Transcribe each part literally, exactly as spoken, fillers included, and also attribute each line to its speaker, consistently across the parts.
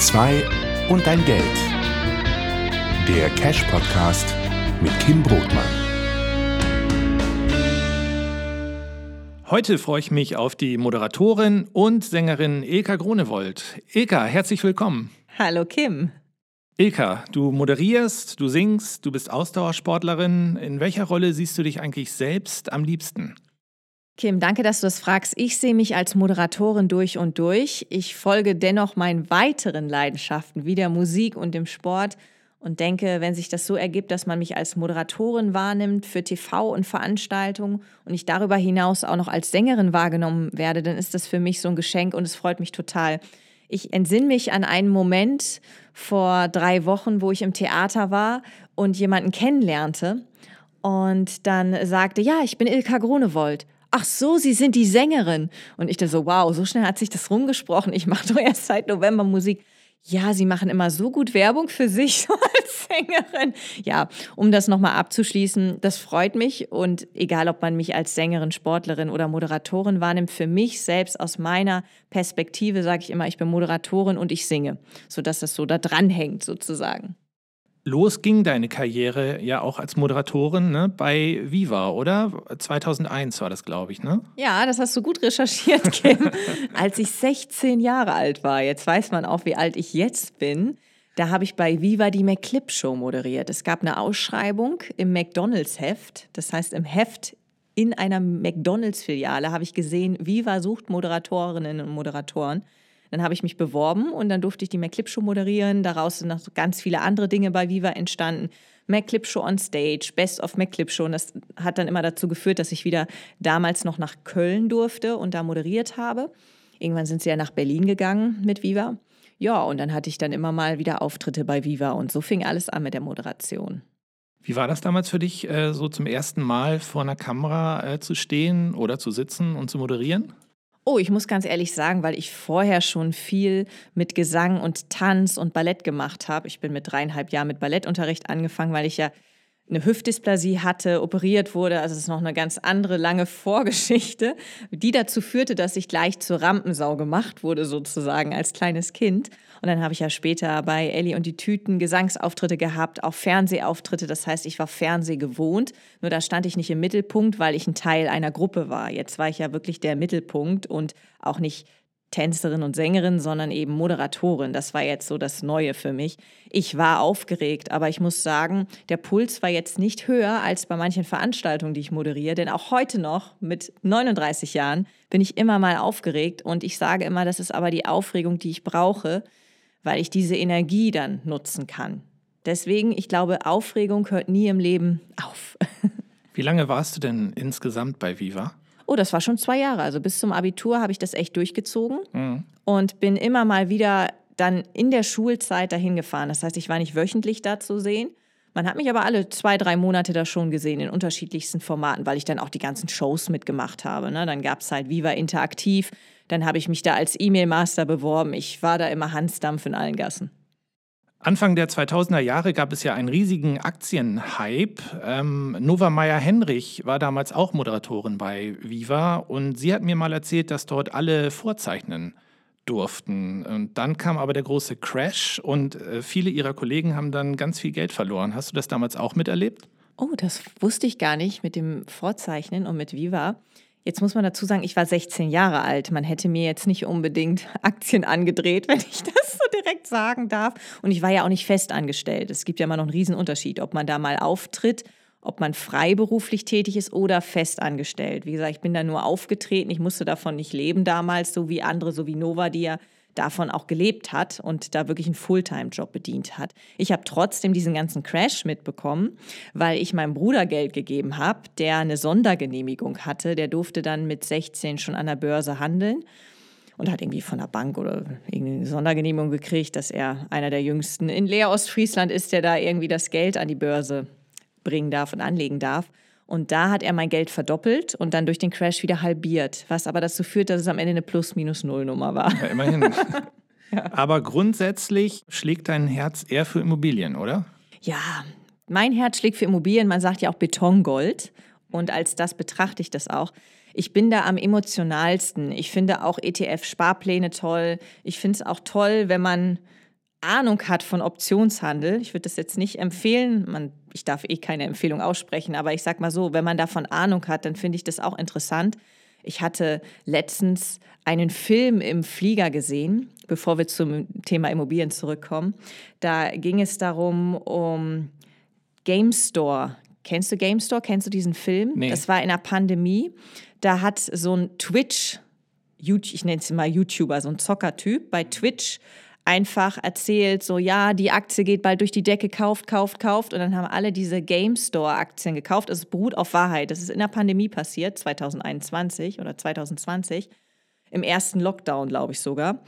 Speaker 1: Zwei und dein Geld. Der Cash-Podcast mit Kim Brotmann.
Speaker 2: Heute freue ich mich auf die Moderatorin und Sängerin Ilka Gronewold. Ilka, herzlich willkommen.
Speaker 3: Hallo Kim.
Speaker 2: Ilka, du moderierst, du singst, du bist Ausdauersportlerin. In welcher Rolle siehst du dich eigentlich selbst am liebsten?
Speaker 3: Kim, danke, dass du das fragst. Ich sehe mich als Moderatorin durch und durch. Ich folge dennoch meinen weiteren Leidenschaften wie der Musik und dem Sport und denke, wenn sich das so ergibt, dass man mich als Moderatorin wahrnimmt für T V und Veranstaltungen und ich darüber hinaus auch noch als Sängerin wahrgenommen werde, dann ist das für mich so ein Geschenk und es freut mich total. Ich entsinne mich an einen Moment vor drei Wochen, wo ich im Theater war und jemanden kennenlernte und dann sagte, ja, ich bin Ilka Gronewold. Ach so, Sie sind die Sängerin. Und ich dachte so, wow, so schnell hat sich das rumgesprochen. Ich mache doch erst seit November Musik. Ja, Sie machen immer so gut Werbung für sich so als Sängerin. Ja, um das nochmal abzuschließen, das freut mich. Und egal, ob man mich als Sängerin, Sportlerin oder Moderatorin wahrnimmt, für mich selbst aus meiner Perspektive sage ich immer, ich bin Moderatorin und ich singe, sodass das so da dran hängt sozusagen.
Speaker 2: Los ging deine Karriere ja auch als Moderatorin, ne, bei Viva, oder? zweitausendeins war das, glaube ich, ne?
Speaker 3: Ja, das hast du gut recherchiert, Kim. Als ich sechzehn Jahre alt war, jetzt weiß man auch, wie alt ich jetzt bin, da habe ich bei Viva die McClip-Show moderiert. Es gab eine Ausschreibung im McDonalds-Heft, das heißt im Heft in einer McDonalds-Filiale habe ich gesehen, Viva sucht Moderatorinnen und Moderatoren. Dann habe ich mich beworben und dann durfte ich die McClip-Show moderieren. Daraus sind noch ganz viele andere Dinge bei Viva entstanden. McClip-Show on Stage, Best of McClip-Show. Und das hat dann immer dazu geführt, dass ich wieder damals noch nach Köln durfte und da moderiert habe. Irgendwann sind sie ja nach Berlin gegangen mit Viva. Ja, und dann hatte ich dann immer mal wieder Auftritte bei Viva. Und so fing alles an mit der Moderation.
Speaker 2: Wie war das damals für dich, äh, so zum ersten Mal vor einer Kamera äh, zu stehen oder zu sitzen und zu moderieren?
Speaker 3: Oh, ich muss ganz ehrlich sagen, weil ich vorher schon viel mit Gesang und Tanz und Ballett gemacht habe. Ich bin mit dreieinhalb Jahren mit Ballettunterricht angefangen, weil ich ja eine Hüftdysplasie hatte, operiert wurde. Also es ist noch eine ganz andere, lange Vorgeschichte, die dazu führte, dass ich gleich zur Rampensau gemacht wurde, sozusagen als kleines Kind. Und dann habe ich ja später bei Elli und die Tüten Gesangsauftritte gehabt, auch Fernsehauftritte. Das heißt, ich war Fernseh gewohnt. Nur da stand ich nicht im Mittelpunkt, weil ich ein Teil einer Gruppe war. Jetzt war ich ja wirklich der Mittelpunkt und auch nicht Tänzerin und Sängerin, sondern eben Moderatorin. Das war jetzt so das Neue für mich. Ich war aufgeregt, aber ich muss sagen, der Puls war jetzt nicht höher als bei manchen Veranstaltungen, die ich moderiere. Denn auch heute noch mit neununddreißig Jahren bin ich immer mal aufgeregt. Und ich sage immer, das ist aber die Aufregung, die ich brauche, weil ich diese Energie dann nutzen kann. Deswegen, ich glaube, Aufregung hört nie im Leben auf.
Speaker 2: Wie lange warst du denn insgesamt bei Viva?
Speaker 3: Oh, das war schon zwei Jahre. Also bis zum Abitur habe ich das echt durchgezogen
Speaker 2: Mhm.
Speaker 3: und bin immer mal wieder dann in der Schulzeit dahin gefahren. Das heißt, ich war nicht wöchentlich da zu sehen. Man hat mich aber alle zwei, drei Monate da schon gesehen in unterschiedlichsten Formaten, weil ich dann auch die ganzen Shows mitgemacht habe. Ne? Dann gab es halt Viva Interaktiv. Dann habe ich mich da als E-Mail-Master beworben. Ich war da immer Hansdampf in allen Gassen.
Speaker 2: Anfang der zweitausender Jahre gab es ja einen riesigen Aktienhype. Ähm, Nova Meyer-Henrich war damals auch Moderatorin bei Viva und sie hat mir mal erzählt, dass dort alle vorzeichnen durften. Und dann kam aber der große Crash und äh, viele ihrer Kollegen haben dann ganz viel Geld verloren. Hast du das damals auch miterlebt?
Speaker 3: Oh, das wusste ich gar nicht mit dem Vorzeichnen und mit Viva. Jetzt muss man dazu sagen, ich war sechzehn Jahre alt. Man hätte mir jetzt nicht unbedingt Aktien angedreht, wenn ich das so direkt sagen darf. Und ich war ja auch nicht fest angestellt. Es gibt ja immer noch einen Riesenunterschied, ob man da mal auftritt, ob man freiberuflich tätig ist oder fest angestellt. Wie gesagt, ich bin da nur aufgetreten. Ich musste davon nicht leben damals, so wie andere, so wie Nova, die ja davon auch gelebt hat und da wirklich einen Fulltime-Job bedient hat. Ich habe trotzdem diesen ganzen Crash mitbekommen, weil ich meinem Bruder Geld gegeben habe, der eine Sondergenehmigung hatte. Der durfte dann mit sechzehn schon an der Börse handeln und hat irgendwie von der Bank oder irgendeine Sondergenehmigung gekriegt, dass er einer der Jüngsten in Leer Ostfriesland ist, der da irgendwie das Geld an die Börse bringen darf und anlegen darf. Und da hat er mein Geld verdoppelt und dann durch den Crash wieder halbiert, was aber dazu führt, dass es am Ende eine Plus-Minus-Null-Nummer war.
Speaker 2: Ja, immerhin. Ja. Aber grundsätzlich schlägt dein Herz eher für Immobilien, oder?
Speaker 3: Ja, mein Herz schlägt für Immobilien. Man sagt ja auch Betongold. Und als das betrachte ich das auch. Ich bin da am emotionalsten. Ich finde auch E T F-Sparpläne toll. Ich finde es auch toll, wenn man Ahnung hat von Optionshandel, ich würde das jetzt nicht empfehlen, man, ich darf eh keine Empfehlung aussprechen, aber ich sag mal so, wenn man davon Ahnung hat, dann finde ich das auch interessant. Ich hatte letztens einen Film im Flieger gesehen, bevor wir zum Thema Immobilien zurückkommen. Da ging es darum, um GameStore. Kennst du GameStore? Kennst du diesen Film?
Speaker 2: Nee.
Speaker 3: Das war in der Pandemie. Da hat so ein Twitch, ich nenne es mal YouTuber, so ein Zockertyp bei Twitch einfach erzählt, so ja, die Aktie geht bald durch die Decke, kauft, kauft, kauft. Und dann haben alle diese GameStore-Aktien gekauft. Also es beruht auf Wahrheit. Das ist in der Pandemie passiert, zwanzig einundzwanzig oder zwanzig zwanzig, im ersten Lockdown, glaube ich sogar.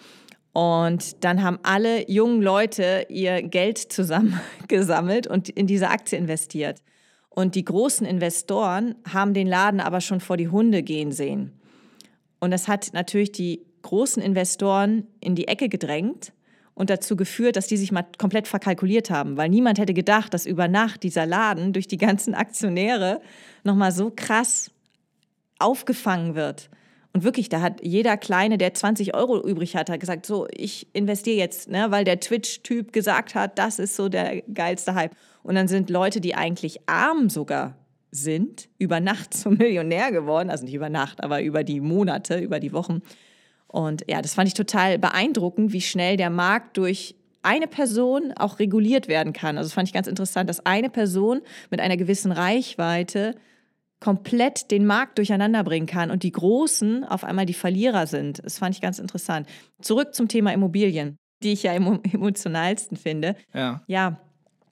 Speaker 3: Und dann haben alle jungen Leute ihr Geld zusammengesammelt und in diese Aktie investiert. Und die großen Investoren haben den Laden aber schon vor die Hunde gehen sehen. Und das hat natürlich die großen Investoren in die Ecke gedrängt und dazu geführt, dass die sich mal komplett verkalkuliert haben, weil niemand hätte gedacht, dass über Nacht dieser Laden durch die ganzen Aktionäre nochmal so krass aufgefangen wird. Und wirklich, da hat jeder Kleine, der zwanzig Euro übrig hat, hat gesagt, so, ich investiere jetzt, ne, weil der Twitch-Typ gesagt hat, das ist so der geilste Hype. Und dann sind Leute, die eigentlich arm sogar sind, über Nacht zum Millionär geworden, also nicht über Nacht, aber über die Monate, über die Wochen. Und ja, das fand ich total beeindruckend, wie schnell der Markt durch eine Person auch reguliert werden kann. Also das fand ich ganz interessant, dass eine Person mit einer gewissen Reichweite komplett den Markt durcheinander bringen kann und die Großen auf einmal die Verlierer sind. Das fand ich ganz interessant. Zurück zum Thema Immobilien, die ich ja am emotionalsten finde.
Speaker 2: Ja.
Speaker 3: Ja,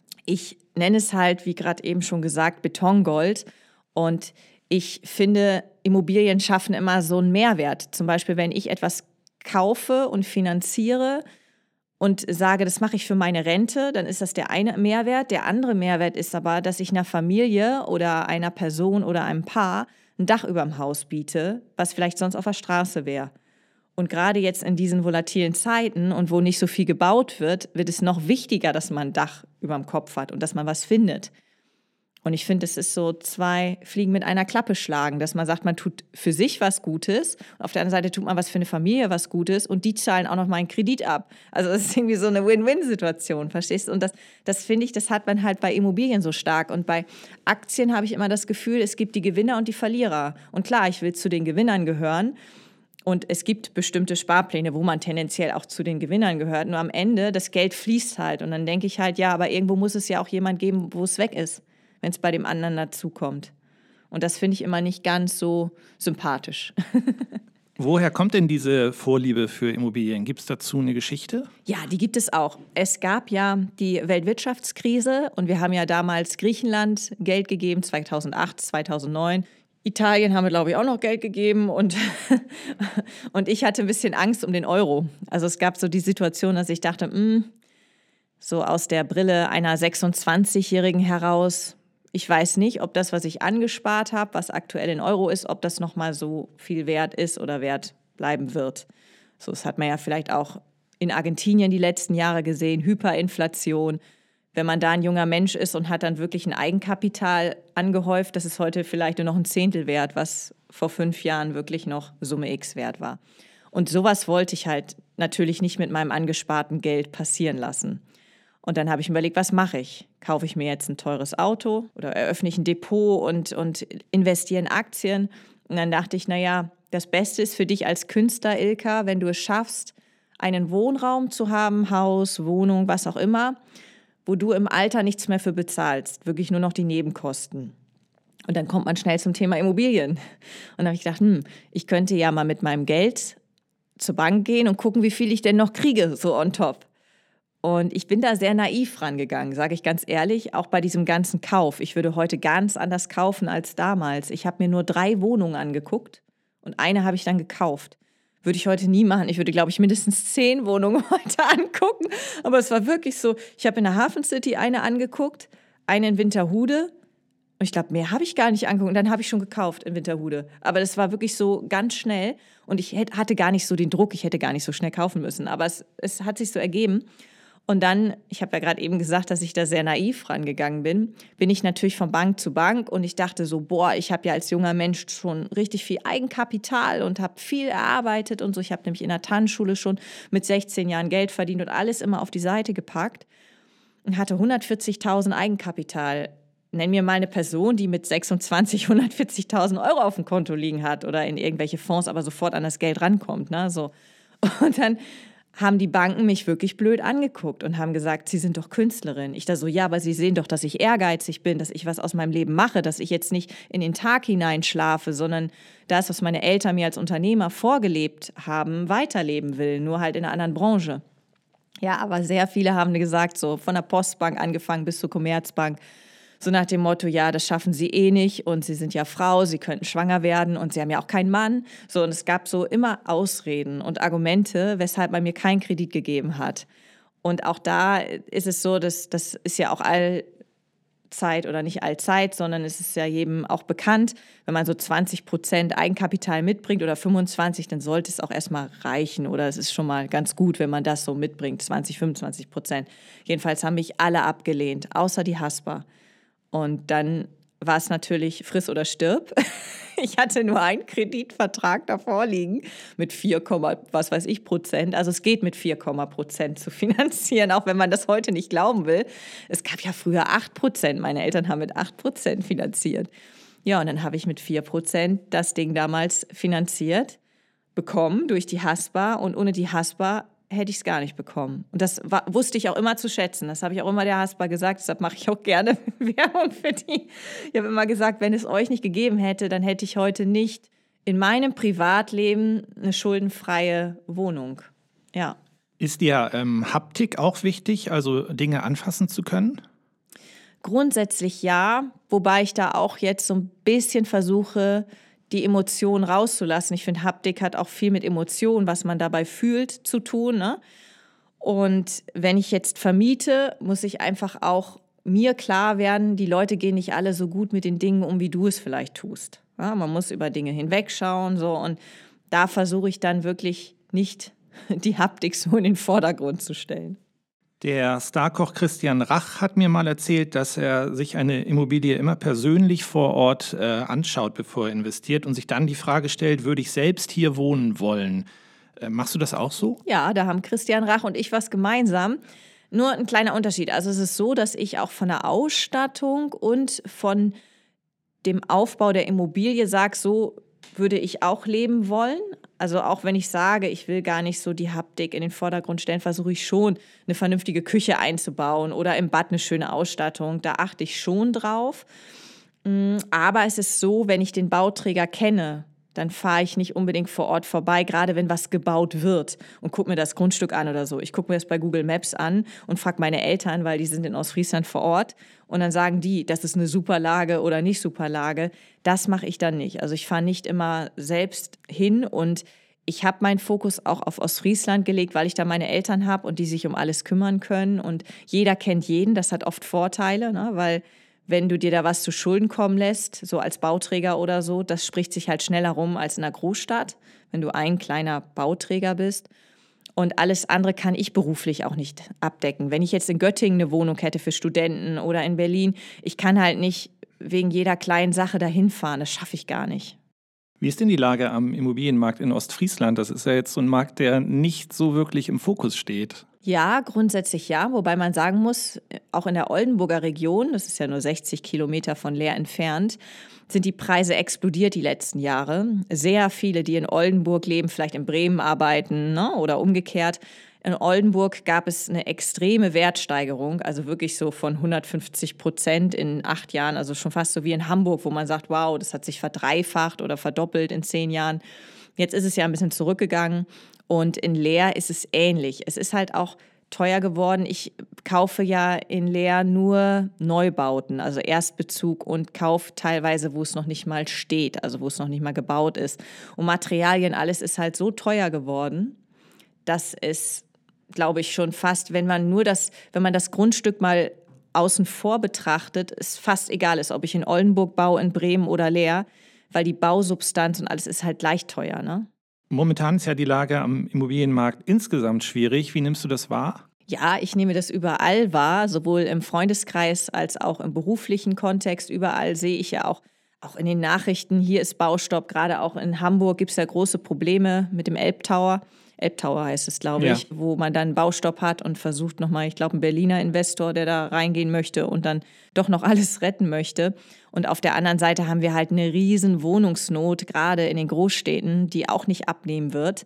Speaker 3: ich nenne es halt, wie gerade eben schon gesagt, Betongold. Und ich finde, Immobilien schaffen immer so einen Mehrwert. Zum Beispiel, wenn ich etwas kaufe und finanziere und sage, das mache ich für meine Rente, dann ist das der eine Mehrwert. Der andere Mehrwert ist aber, dass ich einer Familie oder einer Person oder einem Paar ein Dach über dem Haus biete, was vielleicht sonst auf der Straße wäre. Und gerade jetzt in diesen volatilen Zeiten und wo nicht so viel gebaut wird, wird es noch wichtiger, dass man ein Dach über dem Kopf hat und dass man was findet. Und ich finde, es ist so zwei Fliegen mit einer Klappe schlagen, dass man sagt, man tut für sich was Gutes und auf der anderen Seite tut man was für eine Familie was Gutes und die zahlen auch noch mal einen Kredit ab. Also das ist irgendwie so eine Win-Win-Situation, verstehst du? Und das, das finde ich, das hat man halt bei Immobilien so stark. Und bei Aktien habe ich immer das Gefühl, es gibt die Gewinner und die Verlierer. Und klar, ich will zu den Gewinnern gehören. Und es gibt bestimmte Sparpläne, wo man tendenziell auch zu den Gewinnern gehört. Nur am Ende, das Geld fließt halt. Und dann denke ich halt, ja, aber irgendwo muss es ja auch jemand geben, wo es weg ist, wenn es bei dem anderen dazukommt. Und das finde ich immer nicht ganz so sympathisch.
Speaker 2: Woher kommt denn diese Vorliebe für Immobilien? Gibt es dazu eine Geschichte?
Speaker 3: Ja, die gibt es auch. Es gab ja die Weltwirtschaftskrise und wir haben ja damals Griechenland Geld gegeben, zweitausendacht, zweitausendneun. Italien haben wir, glaube ich, auch noch Geld gegeben und, und ich hatte ein bisschen Angst um den Euro. Also es gab so die Situation, dass ich dachte, mh, so aus der Brille einer sechsundzwanzigjährigen heraus, ich weiß nicht, ob das, was ich angespart habe, was aktuell in Euro ist, ob das nochmal so viel wert ist oder wert bleiben wird. So, das hat man ja vielleicht auch in Argentinien die letzten Jahre gesehen, Hyperinflation. Wenn man da ein junger Mensch ist und hat dann wirklich ein Eigenkapital angehäuft, das ist heute vielleicht nur noch ein Zehntel wert, was vor fünf Jahren wirklich noch Summe X wert war. Und sowas wollte ich halt natürlich nicht mit meinem angesparten Geld passieren lassen. Und dann habe ich mir überlegt, was mache ich? Kaufe ich mir jetzt ein teures Auto oder eröffne ich ein Depot und, und investiere in Aktien? Und dann dachte ich, naja, das Beste ist für dich als Künstler, Ilka, wenn du es schaffst, einen Wohnraum zu haben, Haus, Wohnung, was auch immer, wo du im Alter nichts mehr für bezahlst, wirklich nur noch die Nebenkosten. Und dann kommt man schnell zum Thema Immobilien. Und dann habe ich gedacht, hm, ich könnte ja mal mit meinem Geld zur Bank gehen und gucken, wie viel ich denn noch kriege, so on top. Und ich bin da sehr naiv rangegangen, sage ich ganz ehrlich, auch bei diesem ganzen Kauf. Ich würde heute ganz anders kaufen als damals. Ich habe mir nur drei Wohnungen angeguckt und eine habe ich dann gekauft. Würde ich heute nie machen. Ich würde, glaube ich, mindestens zehn Wohnungen heute angucken. Aber es war wirklich so, ich habe in der Hafen City eine angeguckt, eine in Winterhude. Und ich glaube, mehr habe ich gar nicht angeguckt. Und dann habe ich schon gekauft in Winterhude. Aber das war wirklich so ganz schnell. Und ich hatte gar nicht so den Druck, ich hätte gar nicht so schnell kaufen müssen. Aber es, es hat sich so ergeben. Und dann, ich habe ja gerade eben gesagt, dass ich da sehr naiv rangegangen bin, bin ich natürlich von Bank zu Bank und ich dachte so, boah, ich habe ja als junger Mensch schon richtig viel Eigenkapital und habe viel erarbeitet und so. Ich habe nämlich in der Tanzschule schon mit sechzehn Jahren Geld verdient und alles immer auf die Seite gepackt und hatte hundertvierzigtausend Eigenkapital. Nenn mir mal eine Person, die mit sechsundzwanzig hundertvierzigtausend Euro auf dem Konto liegen hat oder in irgendwelche Fonds, aber sofort an das Geld rankommt. Ne? So. Und dann haben die Banken mich wirklich blöd angeguckt und haben gesagt, Sie sind doch Künstlerin. Ich da so, ja, aber Sie sehen doch, dass ich ehrgeizig bin, dass ich was aus meinem Leben mache, dass ich jetzt nicht in den Tag hineinschlafe, sondern das, was meine Eltern mir als Unternehmer vorgelebt haben, weiterleben will, nur halt in einer anderen Branche. Ja, aber sehr viele haben gesagt, so von der Postbank angefangen bis zur Commerzbank, so nach dem Motto, ja, das schaffen Sie eh nicht und Sie sind ja Frau, Sie könnten schwanger werden und Sie haben ja auch keinen Mann. So, und es gab so immer Ausreden und Argumente, weshalb man mir keinen Kredit gegeben hat. Und auch da ist es so, dass das ist ja auch allzeit oder nicht allzeit, sondern es ist ja jedem auch bekannt, wenn man so zwanzig Prozent Eigenkapital mitbringt oder fünfundzwanzig, dann sollte es auch erstmal reichen oder es ist schon mal ganz gut, wenn man das so mitbringt, zwanzig, fünfundzwanzig Prozent. Jedenfalls haben mich alle abgelehnt, außer die Haspa. Und dann war es natürlich friss oder stirb. Ich hatte nur einen Kreditvertrag davor liegen mit vier, was weiß ich Prozent. Also es geht mit vier Prozent zu finanzieren, auch wenn man das heute nicht glauben will. Es gab ja früher acht Prozent. Meine Eltern haben mit acht Prozent finanziert. Ja, und dann habe ich mit vier Prozent das Ding damals finanziert, bekommen durch die Haspa. Und ohne die Haspa hätte ich es gar nicht bekommen. Und das war, wusste ich auch immer zu schätzen. Das habe ich auch immer der Haspa gesagt. Deshalb mache ich auch gerne Werbung für die. Ich habe immer gesagt, wenn es euch nicht gegeben hätte, dann hätte ich heute nicht in meinem Privatleben eine schuldenfreie Wohnung. Ja.
Speaker 2: Ist dir ähm, Haptik auch wichtig, also Dinge anfassen zu können?
Speaker 3: Grundsätzlich ja, wobei ich da auch jetzt so ein bisschen versuche, die Emotionen rauszulassen. Ich finde, Haptik hat auch viel mit Emotionen, was man dabei fühlt, zu tun. Ne? Und wenn ich jetzt vermiete, muss ich einfach auch mir klar werden, die Leute gehen nicht alle so gut mit den Dingen um, wie du es vielleicht tust. Ja, man muss über Dinge hinwegschauen. So, und da versuche ich dann wirklich nicht die Haptik so in den Vordergrund zu stellen.
Speaker 2: Der Starkoch Christian Rach hat mir mal erzählt, dass er sich eine Immobilie immer persönlich vor Ort äh, anschaut, bevor er investiert und sich dann die Frage stellt, würde ich selbst hier wohnen wollen? Äh, machst du das auch so?
Speaker 3: Ja, da haben Christian Rach und ich was gemeinsam. Nur ein kleiner Unterschied. Also es ist so, dass ich auch von der Ausstattung und von dem Aufbau der Immobilie sage, so würde ich auch leben wollen. Also auch wenn ich sage, ich will gar nicht so die Haptik in den Vordergrund stellen, versuche ich schon, eine vernünftige Küche einzubauen oder im Bad eine schöne Ausstattung. Da achte ich schon drauf. Aber es ist so, wenn ich den Bauträger kenne, dann fahre ich nicht unbedingt vor Ort vorbei, gerade wenn was gebaut wird und gucke mir das Grundstück an oder so. Ich gucke mir das bei Google Maps an und frage meine Eltern, weil die sind in Ostfriesland vor Ort. Und dann sagen die, das ist eine super Lage oder nicht super Lage. Das mache ich dann nicht. Also ich fahre nicht immer selbst hin und ich habe meinen Fokus auch auf Ostfriesland gelegt, weil ich da meine Eltern habe und die sich um alles kümmern können. Und jeder kennt jeden, das hat oft Vorteile, ne? Weil wenn du dir da was zu Schulden kommen lässt, so als Bauträger oder so, das spricht sich halt schneller rum als in einer Großstadt, wenn du ein kleiner Bauträger bist. Und alles andere kann ich beruflich auch nicht abdecken. Wenn ich jetzt in Göttingen eine Wohnung hätte für Studenten oder in Berlin, ich kann halt nicht wegen jeder kleinen Sache dahin fahren. Das schaffe ich gar nicht.
Speaker 2: Wie ist denn die Lage am Immobilienmarkt in Ostfriesland? Das ist ja jetzt so ein Markt, der nicht so wirklich im Fokus steht.
Speaker 3: Ja, grundsätzlich ja, wobei man sagen muss, auch in der Oldenburger Region, das ist ja nur sechzig Kilometer von Leer entfernt, sind die Preise explodiert die letzten Jahre. Sehr viele, die in Oldenburg leben, vielleicht in Bremen arbeiten, ne, oder umgekehrt. In Oldenburg gab es eine extreme Wertsteigerung, also wirklich so von hundertfünfzig Prozent in acht Jahren, also schon fast so wie in Hamburg, wo man sagt, wow, das hat sich verdreifacht oder verdoppelt in zehn Jahren. Jetzt ist es ja ein bisschen zurückgegangen und in Leer ist es ähnlich. Es ist halt auch teuer geworden. Ich kaufe ja in Leer nur Neubauten, also Erstbezug und kaufe teilweise, wo es noch nicht mal steht, also wo es noch nicht mal gebaut ist. Und Materialien, alles ist halt so teuer geworden, dass es, glaube ich, schon fast, wenn man nur das, wenn man das Grundstück mal außen vor betrachtet, es fast egal ist, ob ich in Oldenburg baue, in Bremen oder Leer, weil die Bausubstanz und alles ist halt gleich teuer, ne?
Speaker 2: Momentan ist ja die Lage am Immobilienmarkt insgesamt schwierig. Wie nimmst du das wahr?
Speaker 3: Ja, ich nehme das überall wahr, sowohl im Freundeskreis als auch im beruflichen Kontext. Überall sehe ich ja auch, auch in den Nachrichten, hier ist Baustopp. Gerade auch in Hamburg gibt es ja große Probleme mit dem Elbtower. Elbtower heißt es, glaube
Speaker 2: Ja.
Speaker 3: ich, wo man dann Baustopp hat und versucht nochmal, ich glaube, ein Berliner Investor, der da reingehen möchte und dann doch noch alles retten möchte. Und auf der anderen Seite haben wir halt eine riesen Wohnungsnot, gerade in den Großstädten, die auch nicht abnehmen wird.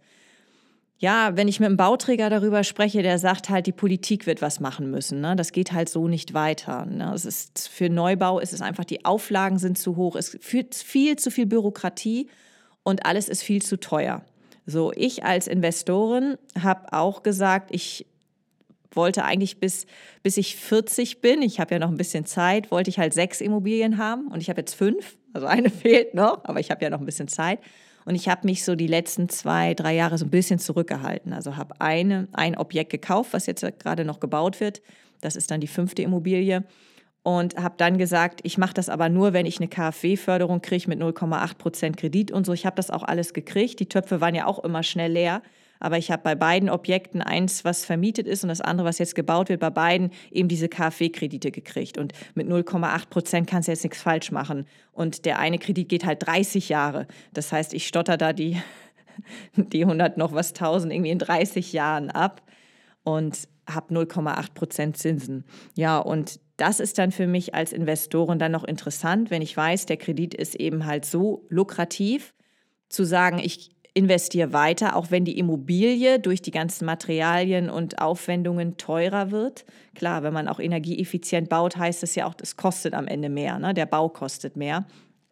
Speaker 3: Ja, wenn ich mit einem Bauträger darüber spreche, der sagt halt, die Politik wird was machen müssen. Ne? Das geht halt so nicht weiter. Ne? Es ist, für Neubau ist es einfach, die Auflagen sind zu hoch, es führt viel zu viel Bürokratie und alles ist viel zu teuer. So, ich als Investorin habe auch gesagt, ich wollte eigentlich bis, bis ich vierzig bin, ich habe ja noch ein bisschen Zeit, wollte ich halt sechs Immobilien haben und ich habe jetzt fünf, also eine fehlt noch, aber ich habe ja noch ein bisschen Zeit. Und ich habe mich so die letzten zwei, drei Jahre so ein bisschen zurückgehalten. Also habe eine, ein Objekt gekauft, was jetzt gerade noch gebaut wird. Das ist dann die fünfte Immobilie. Und habe dann gesagt, ich mache das aber nur, wenn ich eine KfW-Förderung kriege mit null Komma acht Prozent Kredit und so. Ich habe das auch alles gekriegt. Die Töpfe waren ja auch immer schnell leer. Aber ich habe bei beiden Objekten eins, was vermietet ist und das andere, was jetzt gebaut wird, bei beiden eben diese KfW-Kredite gekriegt. Und mit null Komma acht Prozent kannst du jetzt nichts falsch machen. Und der eine Kredit geht halt dreißig Jahre. Das heißt, ich stotter da die, die hundert noch was tausend irgendwie in dreißig Jahren ab und habe null Komma acht Prozent Zinsen. Ja, und das ist dann für mich als Investorin dann noch interessant, wenn ich weiß, der Kredit ist eben halt so lukrativ, zu sagen, ich investiere weiter, auch wenn die Immobilie durch die ganzen Materialien und Aufwendungen teurer wird. Klar, wenn man auch energieeffizient baut, heißt es ja auch, es kostet am Ende mehr, ne? Der Bau kostet mehr.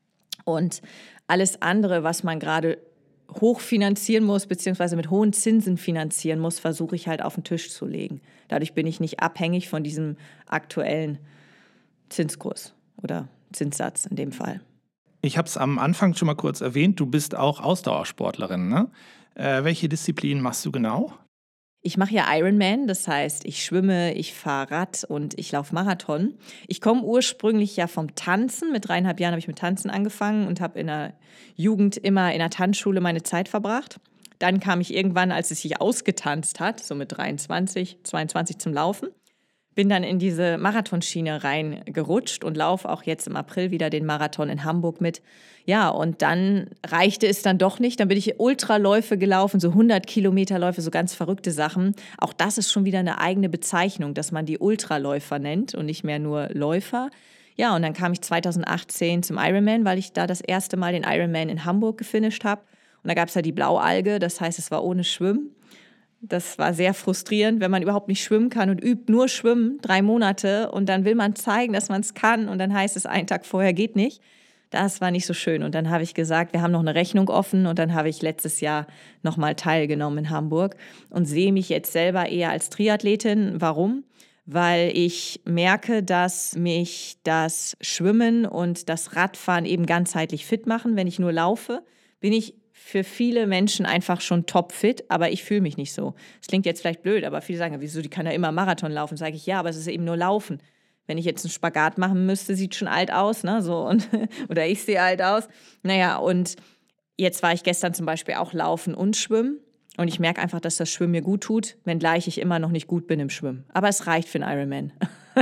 Speaker 3: Und alles andere, was man gerade hochfinanzieren muss, beziehungsweise mit hohen Zinsen finanzieren muss, versuche ich halt auf den Tisch zu legen. Dadurch bin ich nicht abhängig von diesem aktuellen Zinskurs oder Zinssatz in dem Fall.
Speaker 2: Ich habe es am Anfang schon mal kurz erwähnt, du bist auch Ausdauersportlerin, ne? Äh, welche Disziplin machst du genau?
Speaker 3: Ich mache ja Ironman, das heißt, ich schwimme, ich fahre Rad und ich laufe Marathon. Ich komme ursprünglich ja vom Tanzen. Mit dreieinhalb Jahren habe ich mit Tanzen angefangen und habe in der Jugend immer in der Tanzschule meine Zeit verbracht. Dann kam ich irgendwann, als es sich ausgetanzt hat, so mit dreiundzwanzig, zweiundzwanzig zum Laufen. Bin dann in diese Marathonschiene reingerutscht und laufe auch jetzt im April wieder den Marathon in Hamburg mit. Ja, und dann reichte es dann doch nicht. Dann bin ich Ultraläufe gelaufen, so hundert Kilometerläufe, so ganz verrückte Sachen. Auch das ist schon wieder eine eigene Bezeichnung, dass man die Ultraläufer nennt und nicht mehr nur Läufer. Ja, und dann kam ich zweitausendachtzehn zum Ironman, weil ich da das erste Mal den Ironman in Hamburg gefinisht habe. Und da gab es ja die Blaualge, das heißt, es war ohne Schwimmen. Das war sehr frustrierend, wenn man überhaupt nicht schwimmen kann und übt nur Schwimmen, drei Monate. Und dann will man zeigen, dass man es kann. Und dann heißt es, einen Tag vorher geht nicht. Das war nicht so schön. Und dann habe ich gesagt, wir haben noch eine Rechnung offen. Und dann habe ich letztes Jahr nochmal teilgenommen in Hamburg und sehe mich jetzt selber eher als Triathletin. Warum? Weil ich merke, dass mich das Schwimmen und das Radfahren eben ganzheitlich fit machen. Wenn ich nur laufe, bin ich für viele Menschen einfach schon topfit, aber ich fühle mich nicht so. Das klingt jetzt vielleicht blöd, aber viele sagen, wieso, die kann ja immer Marathon laufen. Sage ich, ja, aber es ist eben nur Laufen. Wenn ich jetzt einen Spagat machen müsste, sieht schon alt aus, ne? So, und, oder ich sehe alt aus. Naja, und jetzt war ich gestern zum Beispiel auch laufen und schwimmen. Und ich merke einfach, dass das Schwimmen mir gut tut, wenngleich ich immer noch nicht gut bin im Schwimmen. Aber es reicht für einen Ironman.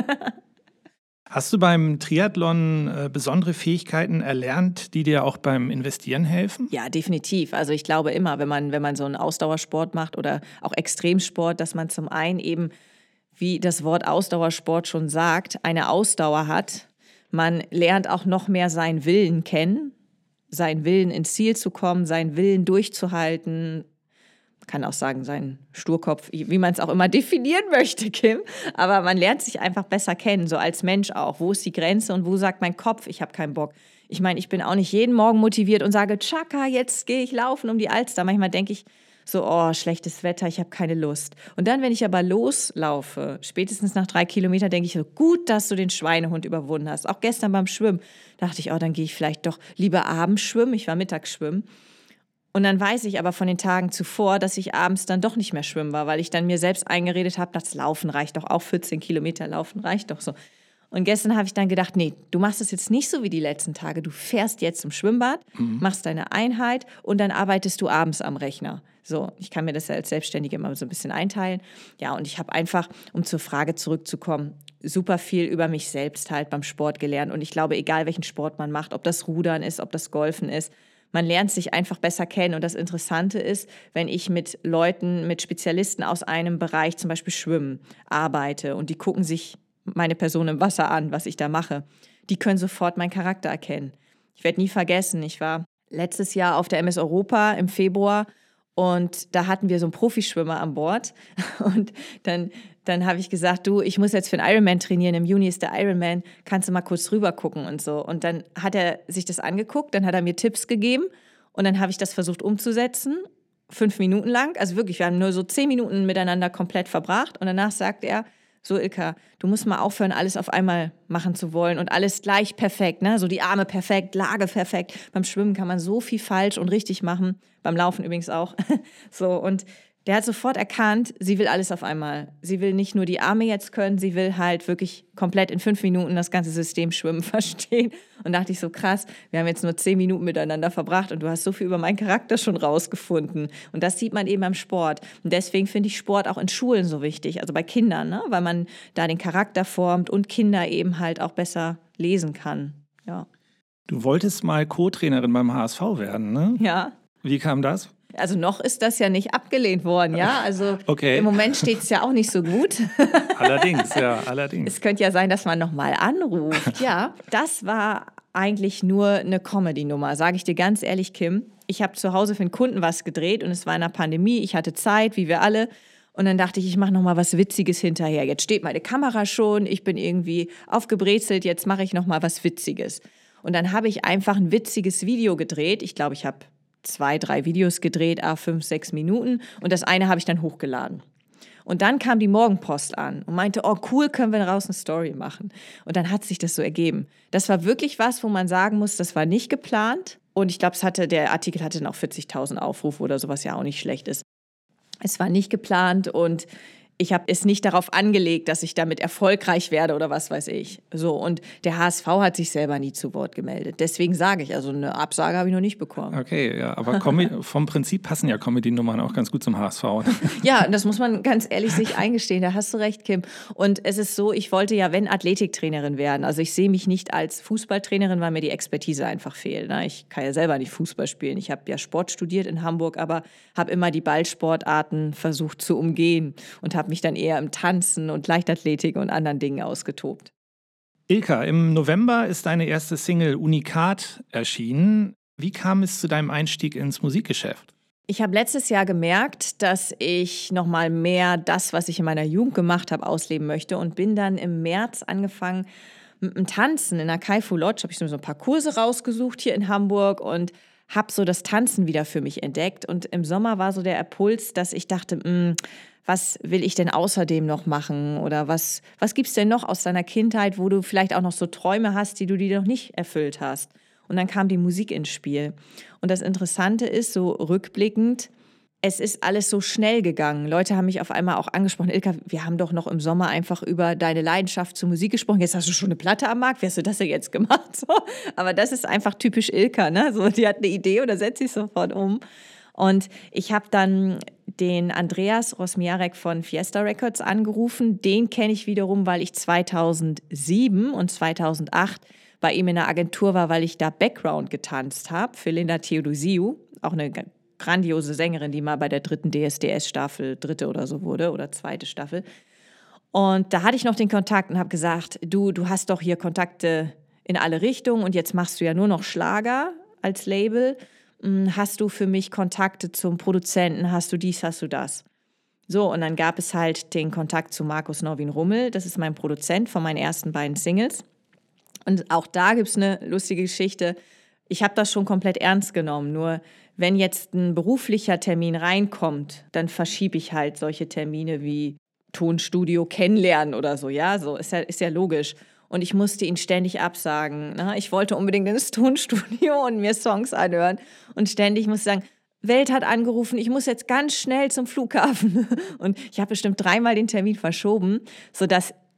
Speaker 2: Hast du beim Triathlon äh, besondere Fähigkeiten erlernt, die dir auch beim Investieren helfen?
Speaker 3: Ja, definitiv. Also ich glaube immer, wenn man, wenn man so einen Ausdauersport macht oder auch Extremsport, dass man zum einen eben, wie das Wort Ausdauersport schon sagt, eine Ausdauer hat. Man lernt auch noch mehr seinen Willen kennen, seinen Willen ins Ziel zu kommen, seinen Willen durchzuhalten. Kann auch sagen, sein Sturkopf, wie man es auch immer definieren möchte, Kim. Aber man lernt sich einfach besser kennen, so als Mensch auch. Wo ist die Grenze und wo sagt mein Kopf, ich habe keinen Bock. Ich meine, ich bin auch nicht jeden Morgen motiviert und sage, tschakka, jetzt gehe ich laufen um die Alster. Manchmal denke ich so, oh, schlechtes Wetter, ich habe keine Lust. Und dann, wenn ich aber loslaufe, spätestens nach drei Kilometern, denke ich so, gut, dass du den Schweinehund überwunden hast. Auch gestern beim Schwimmen dachte ich, oh, dann gehe ich vielleicht doch lieber abends schwimmen. Ich war mittags schwimmen. Und dann weiß ich aber von den Tagen zuvor, dass ich abends dann doch nicht mehr schwimmen war, weil ich dann mir selbst eingeredet habe, das Laufen reicht doch, auch vierzehn Kilometer Laufen reicht doch so. Und gestern habe ich dann gedacht, nee, du machst es jetzt nicht so wie die letzten Tage. Du fährst jetzt zum Schwimmbad, mhm. machst deine Einheit und dann arbeitest du abends am Rechner. So, ich kann mir das ja als Selbstständige immer so ein bisschen einteilen. Ja, und ich habe einfach, um zur Frage zurückzukommen, super viel über mich selbst halt beim Sport gelernt. Und ich glaube, egal welchen Sport man macht, ob das Rudern ist, ob das Golfen ist, man lernt sich einfach besser kennen. Und das Interessante ist, wenn ich mit Leuten, mit Spezialisten aus einem Bereich, zum Beispiel Schwimmen, arbeite und die gucken sich meine Person im Wasser an, was ich da mache, die können sofort meinen Charakter erkennen. Ich werde nie vergessen, ich war letztes Jahr auf der M S Europa im Februar und da hatten wir so einen Profischwimmer an Bord und dann, dann habe ich gesagt, du, ich muss jetzt für einen Ironman trainieren, im Juni ist der Ironman, kannst du mal kurz rüber gucken und so. Und dann hat er sich das angeguckt, dann hat er mir Tipps gegeben und dann habe ich das versucht umzusetzen, fünf Minuten lang, also wirklich, wir haben nur so zehn Minuten miteinander komplett verbracht und danach sagt er, so Ilka, du musst mal aufhören, alles auf einmal machen zu wollen und alles gleich perfekt, ne? So die Arme perfekt, Lage perfekt. Beim Schwimmen kann man so viel falsch und richtig machen, beim Laufen übrigens auch. So, und der hat sofort erkannt, sie will alles auf einmal. Sie will nicht nur die Arme jetzt können, sie will halt wirklich komplett in fünf Minuten das ganze System Schwimmen verstehen. Und dachte ich so, krass, wir haben jetzt nur zehn Minuten miteinander verbracht und du hast so viel über meinen Charakter schon rausgefunden. Und das sieht man eben beim Sport. Und deswegen finde ich Sport auch in Schulen so wichtig, also bei Kindern, ne? Weil man da den Charakter formt und Kinder eben halt auch besser lesen kann. Ja.
Speaker 2: Du wolltest mal Co-Trainerin beim H S V werden, ne?
Speaker 3: Ja.
Speaker 2: Wie kam das?
Speaker 3: Also noch ist das ja nicht abgelehnt worden, ja. Also
Speaker 2: okay.
Speaker 3: Im Moment steht es ja auch nicht so gut.
Speaker 2: Allerdings, ja, allerdings.
Speaker 3: Es könnte ja sein, dass man nochmal anruft. Ja, das war eigentlich nur eine Comedy-Nummer, sage ich dir ganz ehrlich, Kim. Ich habe zu Hause für einen Kunden was gedreht und es war in der Pandemie. Ich hatte Zeit, wie wir alle. Und dann dachte ich, ich mache nochmal was Witziges hinterher. Jetzt steht meine Kamera schon, ich bin irgendwie aufgebrezelt, jetzt mache ich nochmal was Witziges. Und dann habe ich einfach ein witziges Video gedreht. Ich glaube, ich habe zwei, drei Videos gedreht, a fünf, sechs Minuten und das eine habe ich dann hochgeladen. Und dann kam die Morgenpost an und meinte, oh cool, können wir daraus eine Story machen. Und dann hat sich das so ergeben. Das war wirklich was, wo man sagen muss, das war nicht geplant. Und ich glaube, es hatte, der Artikel hatte dann auch vierzigtausend Aufrufe oder sowas, ja auch nicht schlecht ist. Es war nicht geplant und ich habe es nicht darauf angelegt, dass ich damit erfolgreich werde oder was weiß ich. So, und der H S V hat sich selber nie zu Wort gemeldet. Deswegen sage ich, also eine Absage habe ich noch nicht bekommen.
Speaker 2: Okay, ja, aber Com- vom Prinzip passen ja Comedy-Nummern auch ganz gut zum H S V.
Speaker 3: Ja, das muss man ganz ehrlich sich eingestehen, da hast du recht, Kim. Und es ist so, ich wollte ja, wenn, Athletiktrainerin werden. Also ich sehe mich nicht als Fußballtrainerin, weil mir die Expertise einfach fehlt. Ne? Ich kann ja selber nicht Fußball spielen. Ich habe ja Sport studiert in Hamburg, aber habe immer die Ballsportarten versucht zu umgehen und habe mich dann eher im Tanzen und Leichtathletik und anderen Dingen ausgetobt.
Speaker 2: Ilka, im November ist deine erste Single Unikat erschienen. Wie kam es zu deinem Einstieg ins Musikgeschäft?
Speaker 3: Ich habe letztes Jahr gemerkt, dass ich noch mal mehr das, was ich in meiner Jugend gemacht habe, ausleben möchte und bin dann im März angefangen mit dem Tanzen. In der Kaifu Lodge habe ich so ein paar Kurse rausgesucht hier in Hamburg und habe so das Tanzen wieder für mich entdeckt. Und im Sommer war so der Impuls, dass ich dachte, mh, was will ich denn außerdem noch machen? Oder was, was gibt es denn noch aus deiner Kindheit, wo du vielleicht auch noch so Träume hast, die du dir noch nicht erfüllt hast? Und dann kam die Musik ins Spiel. Und das Interessante ist, so rückblickend, es ist alles so schnell gegangen. Leute haben mich auf einmal auch angesprochen. Ilka, wir haben doch noch im Sommer einfach über deine Leidenschaft zur Musik gesprochen. Jetzt hast du schon eine Platte am Markt. Wie hast du das denn jetzt gemacht? So. Aber das ist einfach typisch Ilka. Ne? So, die hat eine Idee und dann setzt sie sofort um. Und ich habe dann den Andreas Rosmiarek von Fiesta Records angerufen. Den kenne ich wiederum, weil ich zweitausendsieben und zweitausendacht bei ihm in der Agentur war, weil ich da Background getanzt habe für Linda Theodosiou, auch eine grandiose Sängerin, die mal bei der dritten D S D S-Staffel, dritte oder so wurde, oder zweite Staffel. Und da hatte ich noch den Kontakt und habe gesagt, du, du hast doch hier Kontakte in alle Richtungen und jetzt machst du ja nur noch Schlager als Label. Hast du für mich Kontakte zum Produzenten, hast du dies, hast du das? So, und dann gab es halt den Kontakt zu Markus Norwin Rummel, das ist mein Produzent von meinen ersten beiden Singles. Und auch da gibt es eine lustige Geschichte. Ich habe das schon komplett ernst genommen, nur wenn jetzt ein beruflicher Termin reinkommt, dann verschiebe ich halt solche Termine wie Tonstudio kennenlernen oder so, ja, so ist ja, ist ja logisch. Und ich musste ihn ständig absagen. Ne? Ich wollte unbedingt ins Tonstudio und mir Songs anhören. Und ständig musste ich sagen, Welt hat angerufen, ich muss jetzt ganz schnell zum Flughafen. Und ich habe bestimmt dreimal den Termin verschoben, sodass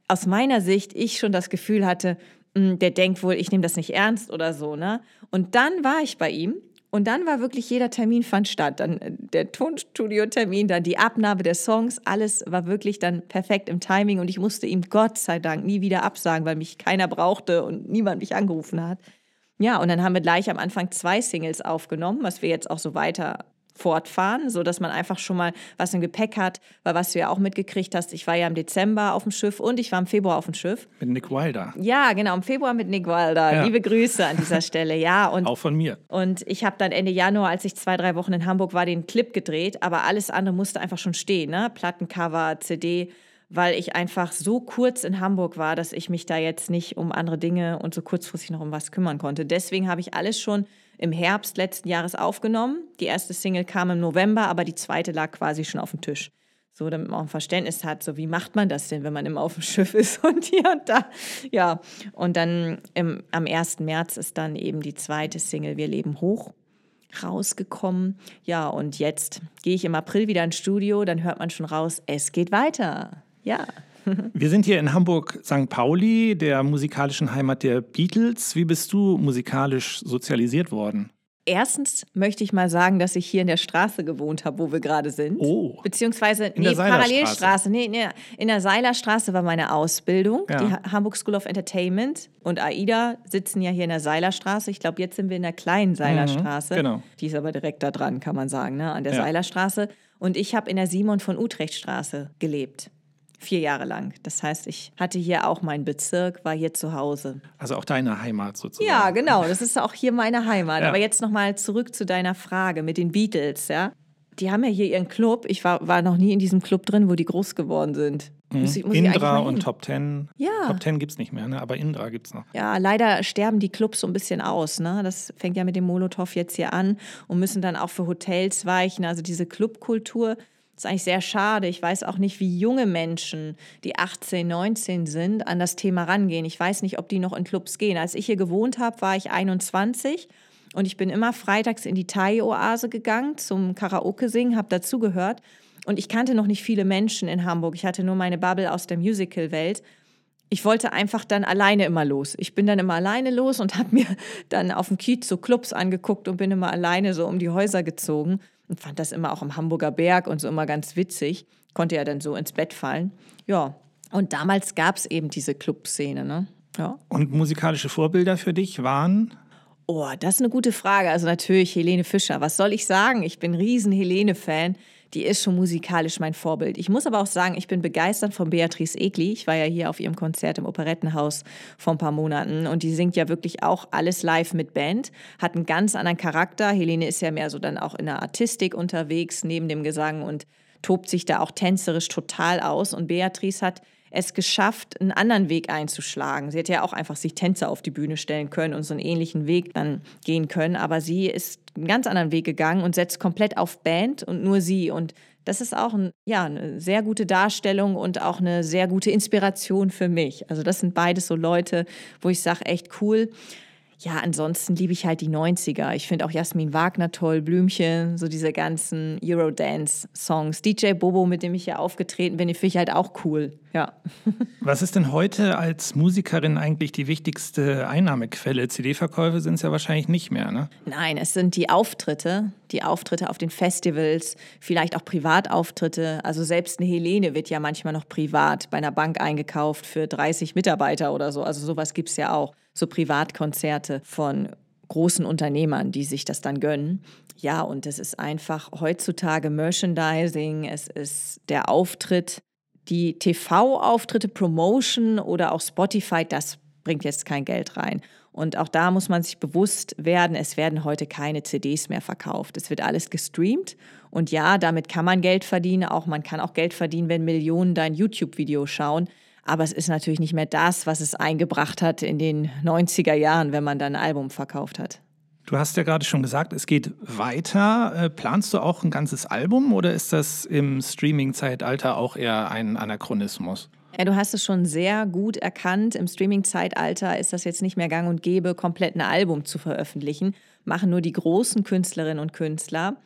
Speaker 3: aus meiner Sicht ich schon das Gefühl hatte, mh, der denkt wohl, ich nehme das nicht ernst oder so, ne? Und dann war ich bei ihm. Und dann war wirklich jeder Termin fand statt. Dann der Tonstudio-Termin, dann die Abnahme der Songs, alles war wirklich dann perfekt im Timing und ich musste ihm Gott sei Dank nie wieder absagen, weil mich keiner brauchte und niemand mich angerufen hat. Ja, und dann haben wir gleich am Anfang zwei Singles aufgenommen, was wir jetzt auch so weiter fortfahren, sodass man einfach schon mal was im Gepäck hat, weil was du ja auch mitgekriegt hast, ich war ja im Dezember auf dem Schiff und ich war im Februar auf dem Schiff.
Speaker 2: Mit Nick Wilder.
Speaker 3: Ja, genau, im Februar mit Nick Wilder.
Speaker 2: Ja.
Speaker 3: Liebe Grüße an dieser Stelle, ja. Und,
Speaker 2: auch von mir.
Speaker 3: Und ich habe dann Ende Januar, als ich zwei, drei Wochen in Hamburg war, den Clip gedreht, aber alles andere musste einfach schon stehen, ne? Plattencover, C D, weil ich einfach so kurz in Hamburg war, dass ich mich da jetzt nicht um andere Dinge und so kurzfristig noch um was kümmern konnte. Deswegen habe ich alles schon im Herbst letzten Jahres aufgenommen. Die erste Single kam im November, aber die zweite lag quasi schon auf dem Tisch. So, damit man auch ein Verständnis hat, so wie macht man das denn, wenn man immer auf dem Schiff ist und hier und da. Ja, und dann im, am ersten März ist dann eben die zweite Single Wir leben hoch rausgekommen. Ja, und jetzt gehe ich im April wieder ins Studio, dann hört man schon raus, es geht weiter. Ja.
Speaker 2: Wir sind hier in Hamburg-Sankt Pauli, der musikalischen Heimat der Beatles. Wie bist du musikalisch sozialisiert worden?
Speaker 3: Erstens möchte ich mal sagen, dass ich hier in der Straße gewohnt habe, wo wir gerade sind.
Speaker 2: Oh.
Speaker 3: Beziehungsweise,
Speaker 2: in
Speaker 3: nee,
Speaker 2: der Seilerstraße.
Speaker 3: Parallelstraße. Nee, nee, in der Seilerstraße war meine Ausbildung,
Speaker 2: Ja.
Speaker 3: die Ha- Hamburg School of Entertainment und AIDA sitzen ja hier in der Seilerstraße. Ich glaube, jetzt sind wir in der kleinen Seilerstraße.
Speaker 2: Mhm, genau.
Speaker 3: Die ist aber direkt da dran, kann man sagen, ne, an der
Speaker 2: Ja.
Speaker 3: Seilerstraße. Und ich habe in der Simon von Utrecht Straße gelebt. Vier Jahre lang. Das heißt, ich hatte hier auch meinen Bezirk, war hier zu Hause.
Speaker 2: Also auch deine Heimat sozusagen.
Speaker 3: Ja, genau. Das ist auch hier meine Heimat.
Speaker 2: Ja.
Speaker 3: Aber jetzt nochmal zurück zu deiner Frage mit den Beatles, ja. Die haben ja hier ihren Club. Ich war, war noch nie in diesem Club drin, wo die groß geworden sind.
Speaker 2: Mhm.
Speaker 3: Muss ich, muss ich eigentlich
Speaker 2: Indra
Speaker 3: mal
Speaker 2: und
Speaker 3: hin.
Speaker 2: Top Ten.
Speaker 3: Ja.
Speaker 2: Top Ten gibt es nicht mehr, ne? Aber Indra gibt es noch.
Speaker 3: Ja, leider sterben die Clubs so ein bisschen aus. Ne? Das fängt ja mit dem Molotow jetzt hier an und müssen dann auch für Hotels weichen. Also diese Clubkultur ist eigentlich sehr schade. Ich weiß auch nicht, wie junge Menschen, die achtzehn, neunzehn sind, an das Thema rangehen. Ich weiß nicht, ob die noch in Clubs gehen. Als ich hier gewohnt habe, war ich einundzwanzig und ich bin immer freitags in die Thai-Oase gegangen zum Karaoke-Singen, habe dazugehört. Und ich kannte noch nicht viele Menschen in Hamburg. Ich hatte nur meine Bubble aus der Musical-Welt. Ich wollte einfach dann alleine immer los. Ich bin dann immer alleine los und habe mir dann auf dem Kiez so Clubs angeguckt und bin immer alleine so um die Häuser gezogen und fand das immer auch am Hamburger Berg und so immer ganz witzig. Konnte ja dann so ins Bett fallen. Ja, und damals gab es eben diese Clubszene, ne? Ja.
Speaker 2: Und musikalische Vorbilder für dich waren?
Speaker 3: Oh, das ist eine gute Frage. Also natürlich Helene Fischer. Was soll ich sagen? Ich bin ein riesen Helene-Fan. Die ist schon musikalisch mein Vorbild. Ich muss aber auch sagen, ich bin begeistert von Beatrice Egli. Ich war ja hier auf ihrem Konzert im Operettenhaus vor ein paar Monaten und die singt ja wirklich auch alles live mit Band, hat einen ganz anderen Charakter. Helene ist ja mehr so dann auch in der Artistik unterwegs, neben dem Gesang und tobt sich da auch tänzerisch total aus. Und Beatrice hat es geschafft, einen anderen Weg einzuschlagen. Sie hätte ja auch einfach sich Tänzer auf die Bühne stellen können und so einen ähnlichen Weg dann gehen können. Aber sie ist einen ganz anderen Weg gegangen und setzt komplett auf Band und nur sie. Und das ist auch ein, ja, eine sehr gute Darstellung und auch eine sehr gute Inspiration für mich. Also das sind beides so Leute, wo ich sage, echt cool. Ja, ansonsten liebe ich halt die neunziger. Ich finde auch Jasmin Wagner toll, Blümchen, so diese ganzen Eurodance-Songs. D J Bobo, mit dem ich ja aufgetreten bin, die finde ich halt auch cool. Ja.
Speaker 2: Was ist denn heute als Musikerin eigentlich die wichtigste Einnahmequelle? C D-Verkäufe sind es ja wahrscheinlich nicht mehr, ne?
Speaker 3: Nein, es sind die Auftritte, die Auftritte auf den Festivals, vielleicht auch Privatauftritte. Also selbst eine Helene wird ja manchmal noch privat bei einer Bank eingekauft für dreißig Mitarbeiter oder so. Also sowas gibt es ja auch. So Privatkonzerte von großen Unternehmern, die sich das dann gönnen. Ja, und es ist einfach heutzutage Merchandising, es ist der Auftritt, die T V-Auftritte, Promotion oder auch Spotify, das bringt jetzt kein Geld rein. Und auch da muss man sich bewusst werden, es werden heute keine C Ds mehr verkauft. Es wird alles gestreamt. Und ja, damit kann man Geld verdienen. Auch man kann auch Geld verdienen, wenn Millionen dein YouTube-Video schauen. Aber es ist natürlich nicht mehr das, was es eingebracht hat in den neunziger Jahren, wenn man dann ein Album verkauft hat.
Speaker 2: Du hast ja gerade schon gesagt, es geht weiter. Äh, planst du auch ein ganzes Album oder ist das im Streaming-Zeitalter auch eher ein Anachronismus?
Speaker 3: Ja, du hast es schon sehr gut erkannt. Im Streaming-Zeitalter ist das jetzt nicht mehr gang und gäbe, komplett ein Album zu veröffentlichen. Machen nur die großen Künstlerinnen und Künstler.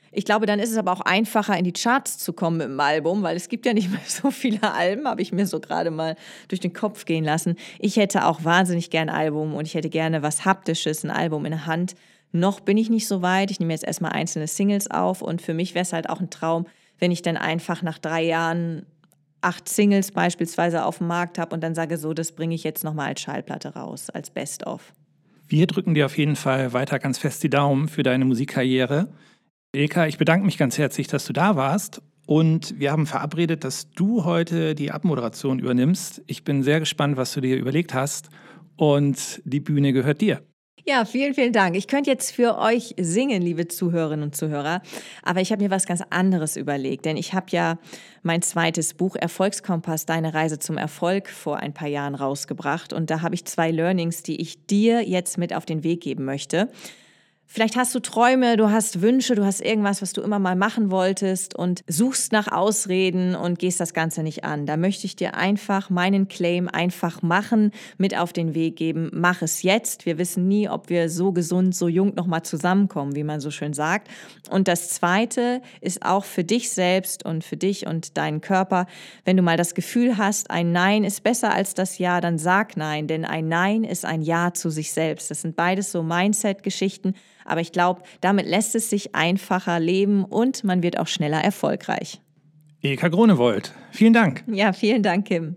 Speaker 3: Ich glaube, dann ist es aber auch einfacher, in die Charts zu kommen mit dem Album, weil es gibt ja nicht mehr so viele Alben, habe ich mir so gerade mal durch den Kopf gehen lassen. Ich hätte auch wahnsinnig gern ein Album und ich hätte gerne was Haptisches, ein Album in der Hand. Noch bin ich nicht so weit. Ich nehme jetzt erstmal einzelne Singles auf und für mich wäre es halt auch ein Traum, wenn ich dann einfach nach drei Jahren acht Singles beispielsweise auf dem Markt habe und dann sage, so, das bringe ich jetzt nochmal als Schallplatte raus, als Best-of.
Speaker 2: Wir drücken dir auf jeden Fall weiter ganz fest die Daumen für deine Musikkarriere. Ilka, ich bedanke mich ganz herzlich, dass du da warst und wir haben verabredet, dass du heute die Abmoderation übernimmst. Ich bin sehr gespannt, was du dir überlegt hast und die Bühne gehört dir.
Speaker 3: Ja, vielen, vielen Dank. Ich könnte jetzt für euch singen, liebe Zuhörerinnen und Zuhörer, aber ich habe mir was ganz anderes überlegt, denn ich habe ja mein zweites Buch Erfolgskompass, deine Reise zum Erfolg vor ein paar Jahren rausgebracht und da habe ich zwei Learnings, die ich dir jetzt mit auf den Weg geben möchte. Vielleicht hast du Träume, du hast Wünsche, du hast irgendwas, was du immer mal machen wolltest und suchst nach Ausreden und gehst das Ganze nicht an. Da möchte ich dir einfach meinen Claim einfach machen, mit auf den Weg geben. Mach es jetzt. Wir wissen nie, ob wir so gesund, so jung nochmal zusammenkommen, wie man so schön sagt. Und das Zweite ist auch für dich selbst und für dich und deinen Körper. Wenn du mal das Gefühl hast, ein Nein ist besser als das Ja, dann sag Nein, denn ein Nein ist ein Ja zu sich selbst. Das sind beides so Mindset-Geschichten. Aber ich glaube, damit lässt es sich einfacher leben und man wird auch schneller erfolgreich.
Speaker 2: Ilka Gronewold, vielen Dank.
Speaker 3: Ja, vielen Dank, Kim.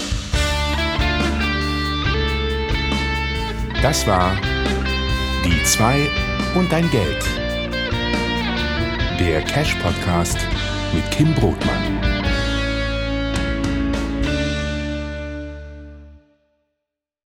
Speaker 1: Das war Die zwei und dein Geld. Der Cash-Podcast mit Kim Brodmann.